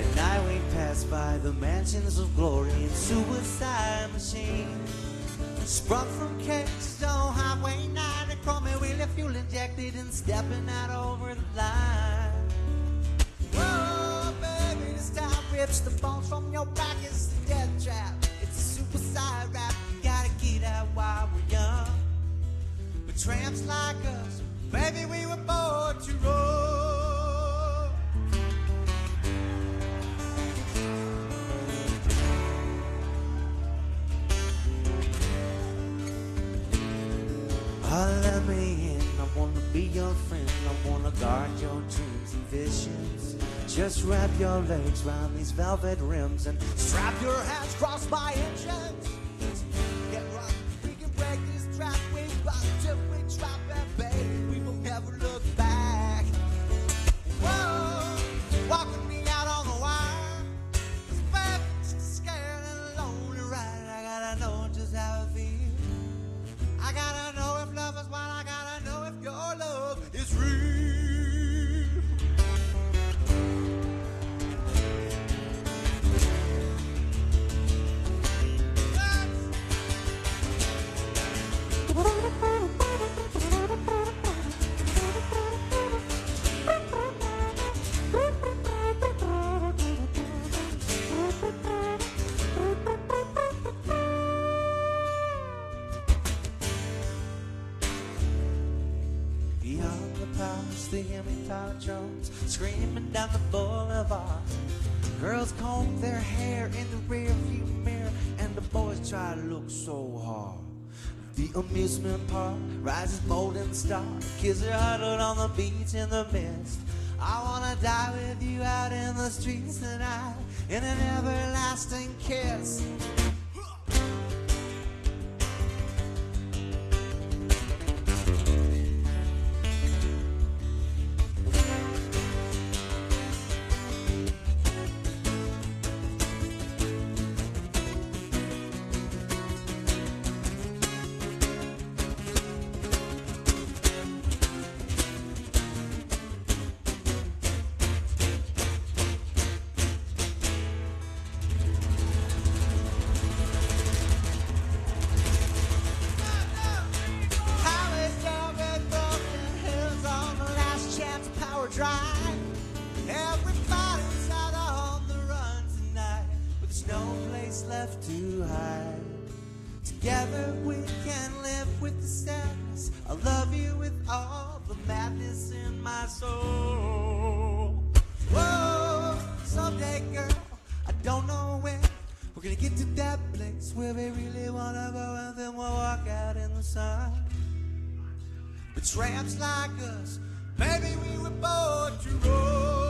At night we pass by the mansions of glory and suicide machines. Sprung from Keystone Highway 9 and chrome wheelie fuel injected and stepping out over the line. Whoa, baby, this time rips the bones from your back. It's the death trap. It's a suicide rap. You gotta get out while we're young. But tramps like us, baby, we were born to roll. Let me in, I wanna be your friend, I wanna guard your dreams and visions. Just wrap your legs round these velvet rims and strap your hands across my engines. Get right, we can break this track, we rock till we drop it, baby, we will never look back. Whoa, walking me out on the wire, 'cause baby, just scared and lonely, right? I gotta know just how it feels. I gotta know if love is what I gotta know if your love is real. Beyond the palace, they hear me power drums screaming down the boulevard. Girls comb their hair in the rear view mirror, and the boys try to look so hard. The amusement park rises molten star. Kids are huddled on the beach in the mist. I wanna die with you out in the streets tonight in an everlasting kiss. Drive. Everybody's out on the run tonight, but there's no place left to hide. Together we can live with the sadness. I love you with all the madness in my soul. Whoa, someday, girl, I don't know when we're gonna get to that place where we really wanna go, and then we'll walk out in the sun. But tramps like us, baby, we were born to roll.